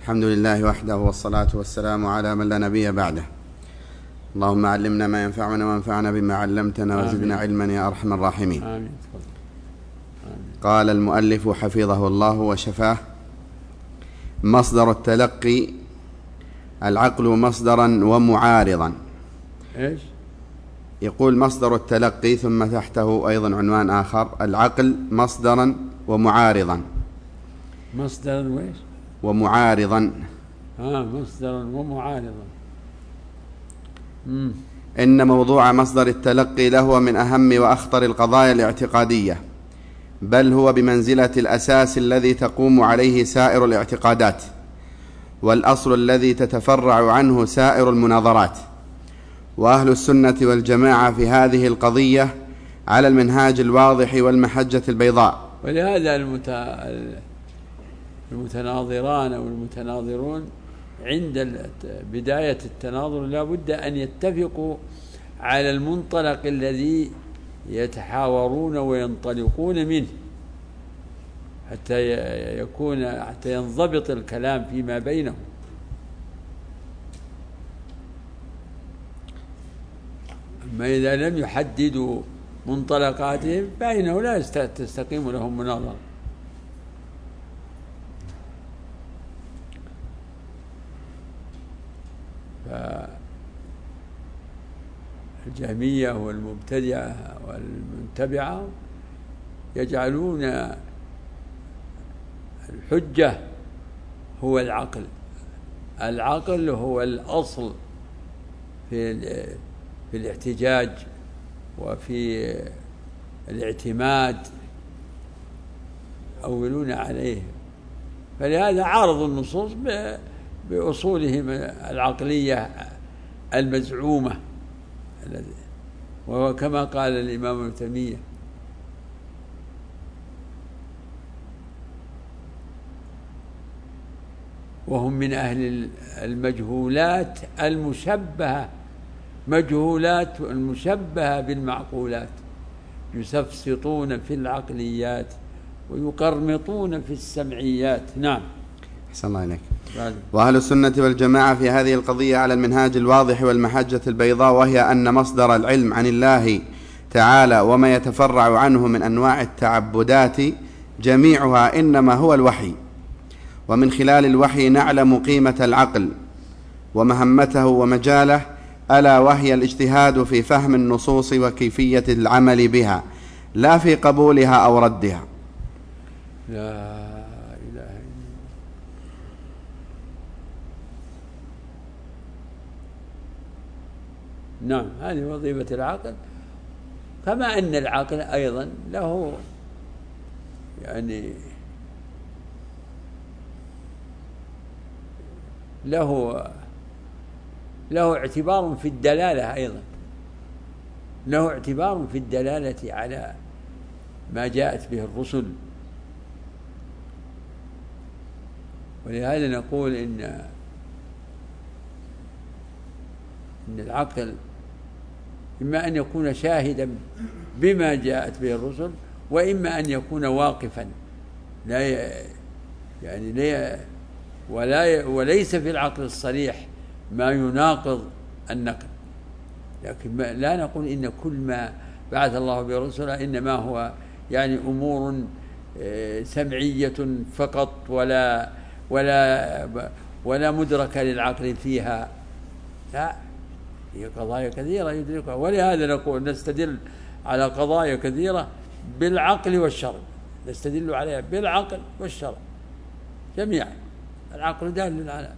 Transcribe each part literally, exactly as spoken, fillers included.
الحمد لله وحده والصلاة والسلام على من لا نبي بعده. اللهم علمنا ما ينفعنا وانفعنا بما علمتنا وزدنا علما يا أرحم الراحمين. آمين. آمين. قال المؤلف حفظه الله وشفاه: مصدر التلقي العقل مصدرا ومعارضا. إيش؟ يقول مصدر التلقي ثم تحته أيضا عنوان آخر: العقل مصدرا ومعارضا. مصدرا وإيش؟ ومعارضا. آه مصدرا ومعارضا. مم. إن موضوع مصدر التلقي لهو من أهم وأخطر القضايا الاعتقادية، بل هو بمنزلة الأساس الذي تقوم عليه سائر الاعتقادات، والأصل الذي تتفرع عنه سائر المناظرات. وأهل السنة والجماعة في هذه القضية على المنهاج الواضح والمحجة البيضاء. ولهذا المتناظران أو المتناظرون عند بداية التناظر لا بد أن يتفقوا على المنطلق الذي يتحاورون وينطلقون منه حتى يكون حتى ينضبط الكلام فيما بينهم. أما إذا لم يحددوا منطلقاتهم فإنه لا تستقيم لهم مناظرة. فالجهمية والمبتدعة والمنتبعة يجعلون الحجة هو العقل. العقل هو الأصل في في الاحتجاج وفي الاعتماد، يؤولون عليه، فلهذا عارضوا النصوص بأصولهم العقلية المزعومة، وهو كما قال الإمام ابن تيمية: وهم من أهل المجهولات المشبهة مجهولات المشبهة بالمعقولات، يسفسطون في العقليات ويقرمطون في السمعيات. نعم. أحسن الله إليك. وأهل السنة والجماعة في هذه القضية على المنهاج الواضح والمحجة البيضاء، وهي أن مصدر العلم عن الله تعالى وما يتفرع عنه من أنواع التعبدات جميعها إنما هو الوحي، ومن خلال الوحي نعلم قيمة العقل ومهمته ومجاله، ألا وهي الاجتهاد في فهم النصوص وكيفية العمل بها، لا في قبولها أو ردها. لا إله إلا الله. نعم، هذه وظيفة العقل، كما أن العقل أيضا له يعني له له اعتبار في الدلالة، أيضا له اعتبار في الدلالة على ما جاءت به الرسل. ولهذا نقول إن إن العقل إما أن يكون شاهدا بما جاءت به الرسل، وإما أن يكون واقفا لا يعني لا ولا وليس في العقل الصريح ما يناقض النقل. لكن لا نقول إن كل ما بعث الله به رسله إنما هو يعني أمور سمعية فقط ولا ولا ولا مدركة للعقل فيها. لا، هي قضايا كثيرة يدركها. ولهذا نقول نستدل على قضايا كثيرة بالعقل والشرع، نستدل عليها بالعقل والشرع جميعا. العقل دال على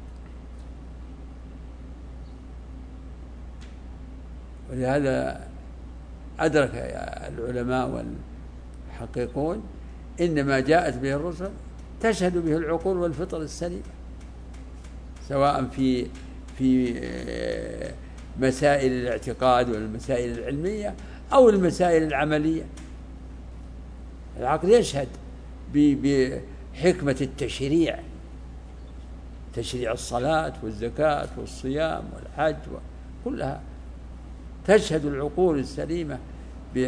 ولهذا أدرك العلماء والحقيقون إن ما جاءت به الرسل تشهد به العقول والفطر السليمة، سواء في في مسائل الاعتقاد والمسائل العلمية أو المسائل العملية. العقل يشهد بحكمة التشريع، تشريع الصلاة والزكاة والصيام والحج كلها تشهد العقول السليمة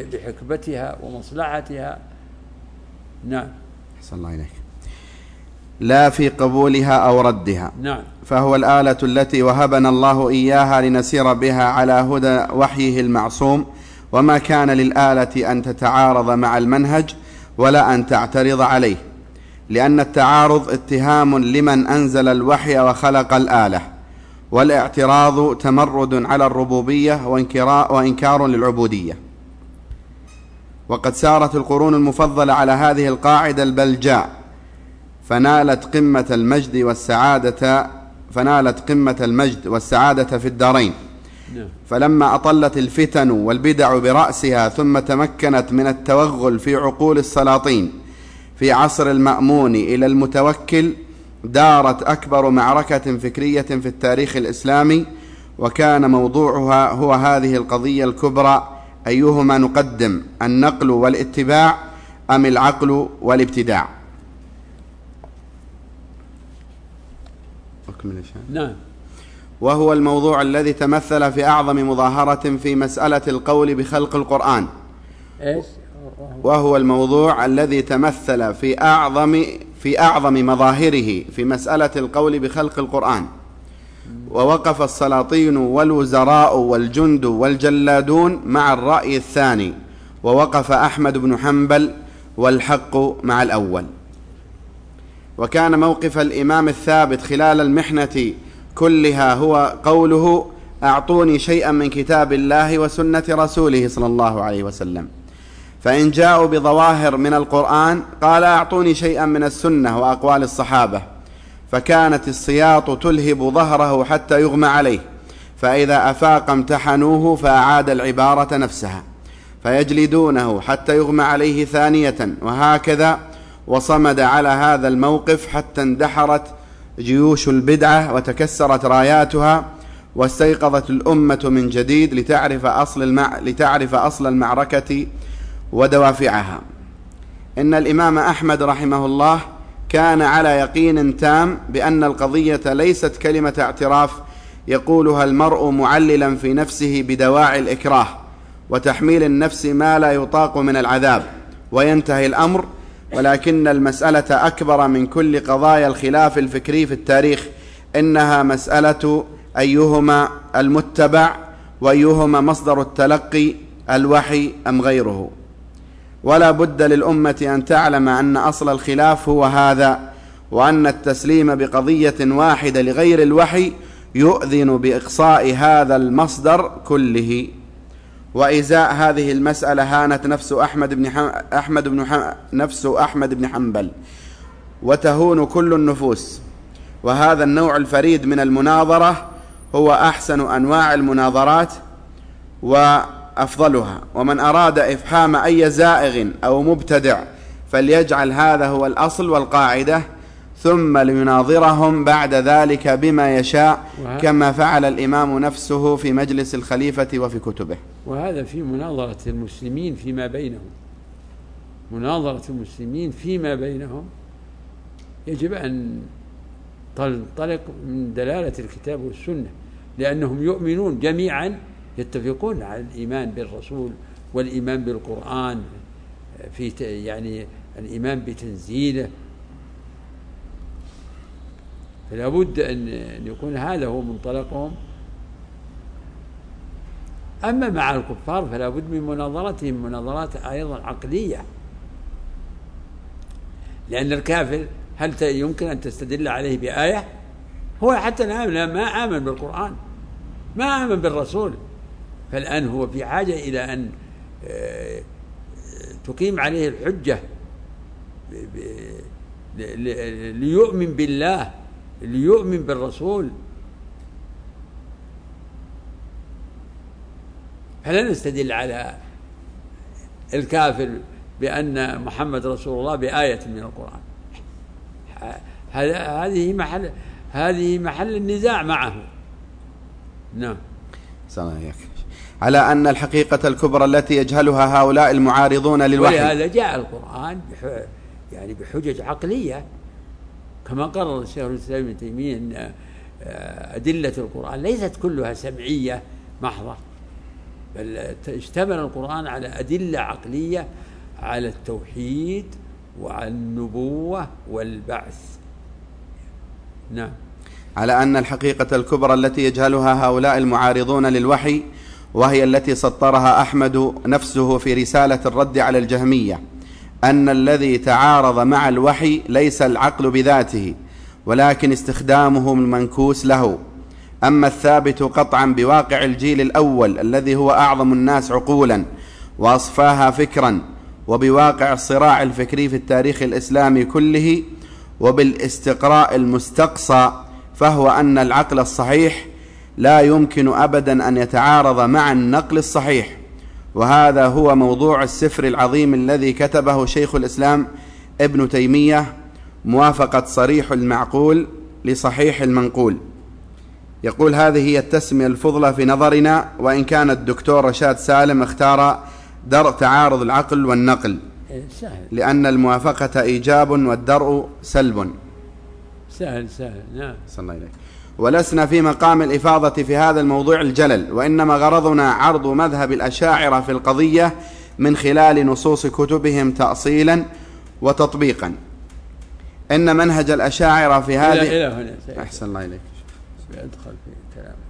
بحكمتها ومصلحتها. نعم. أحسن الله إليك. لا في قبولها أو ردها. نعم. فهو الآلة التي وهبنا الله إياها لنسير بها على هدى وحيه المعصوم، وما كان للآلة أن تتعارض مع المنهج ولا أن تعترض عليه، لأن التعارض اتهام لمن أنزل الوحي وخلق الآلة، والاعتراض تمرد على الربوبية وإنكار للعبودية. وقد سارت القرون المفضلة على هذه القاعدة البلجاء، فنالت قمة المجد والسعادة فنالت قمة المجد والسعادة في الدارين. فلما أطلت الفتن والبدع برأسها ثم تمكنت من التوغل في عقول السلاطين في عصر المأمون إلى المتوكل، دارت أكبر معركة فكرية في التاريخ الإسلامي، وكان موضوعها هو هذه القضية الكبرى: أيهما نقدم، النقل والاتباع أم العقل والابتداع؟ نعم. وهو الموضوع الذي تمثل في أعظم مظاهرة في مسألة القول بخلق القرآن. إيش؟ وهو الموضوع الذي تمثل في أعظم في أعظم مظاهره في مسألة القول بخلق القرآن. ووقف السلاطين والوزراء والجند والجلادون مع الرأي الثاني، ووقف أحمد بن حنبل والحق مع الأول. وكان موقف الإمام الثابت خلال المحنة كلها هو قوله: أعطوني شيئا من كتاب الله وسنة رسوله صلى الله عليه وسلم. فإن جاءوا بظواهر من القرآن قال: أعطوني شيئا من السنة وأقوال الصحابة، فكانت السياط تلهب ظهره حتى يغمى عليه، فإذا أفاق امتحنوه فأعاد العبارة نفسها، فيجلدونه حتى يغمى عليه ثانية، وهكذا. وصمد على هذا الموقف حتى اندحرت جيوش البدعة وتكسرت راياتها، واستيقظت الأمة من جديد لتعرف أصل, المع... لتعرف أصل المعركة ودوافعها. إن الإمام أحمد رحمه الله كان على يقين تام بأن القضية ليست كلمة اعتراف يقولها المرء معللا في نفسه بدواعي الإكراه وتحميل النفس ما لا يطاق من العذاب وينتهي الأمر، ولكن المسألة أكبر من كل قضايا الخلاف الفكري في التاريخ. إنها مسألة أيهما المتبع وأيهما مصدر التلقي، الوحي أم غيره. ولا بد للأمة أن تعلم أن أصل الخلاف هو هذا، وأن التسليم بقضية واحدة لغير الوحي يؤذن بإقصاء هذا المصدر كله. وإزاء هذه المسألة هانت نفس أحمد بن حم... أحمد بن حم... نفس أحمد بن حنبل، وتهون كل النفوس. وهذا النوع الفريد من المناظرة هو أحسن أنواع المناظرات وأفضلها، ومن أراد إفحام أي زائغ أو مبتدع فليجعل هذا هو الأصل والقاعدة، ثم ليناظرهم بعد ذلك بما يشاء، كما فعل الإمام نفسه في مجلس الخليفة وفي كتبه. وهذا في مناظرة المسلمين فيما بينهم. مناظرة المسلمين فيما بينهم يجب أن تنطلق من دلالة الكتاب والسنة، لأنهم يؤمنون جميعا، يتفقون على الإيمان بالرسول والإيمان بالقرآن، في يعني الإيمان بتنزيله. فلا بد أن يكون هذا هو منطلقهم. أما مع الكفار فلا بد من مناظرتهم مناظرات أيضا عقلية، لأن الكافر هل يمكن أن تستدل عليه بآية؟ هو حتى الآن ما آمن بالقرآن، ما آمن بالرسول، فالآن هو في حاجة إلى أن تقيم عليه الحجة ليؤمن بالله، ليؤمن بالرسول. فلا نستدل على الكافر بأن محمد رسول الله بآية من القرآن. هذه محل هذه محل النزاع معه. نعم. سلام على أن الحقيقة الكبرى التي يجهلها هؤلاء المعارضون للوحي. ولهذا جاء القرآن يعني بحجج عقلية، كما قرر الشيخ الإسلام ابن تيمية أن أدلة القرآن ليست كلها سمعية محضة، بل اشتمل القرآن على أدلة عقلية على التوحيد وعلى النبوة والبعث. نعم. على أن الحقيقة الكبرى التي يجهلها هؤلاء المعارضون للوحي، وهي التي سطرها أحمد نفسه في رسالة الرد على الجهمية، أن الذي تعارض مع الوحي ليس العقل بذاته، ولكن استخدامه المنكوس له. أما الثابت قطعا بواقع الجيل الأول الذي هو أعظم الناس عقولا وأصفاها فكرا، وبواقع الصراع الفكري في التاريخ الإسلامي كله، وبالاستقراء المستقصى، فهو أن العقل الصحيح لا يمكن أبدا أن يتعارض مع النقل الصحيح. وهذا هو موضوع السفر العظيم الذي كتبه شيخ الإسلام ابن تيمية، موافقة صريح المعقول لصحيح المنقول. يقول: هذه هي التسمية الفضلى في نظرنا، وإن كان الدكتور رشاد سالم اختار درء تعارض العقل والنقل، لأن الموافقة إيجاب والدرء سلب. سهل سهل. نعم. صلى الله عليه. ولسنا في مقام الإفاضة في هذا الموضوع الجلل، وإنما غرضنا عرض مذهب الأشاعرة في القضية من خلال نصوص كتبهم تأصيلا وتطبيقا. إن منهج الأشاعرة في هذه إلى هنا أحسن الله إليك. يدخل في كلام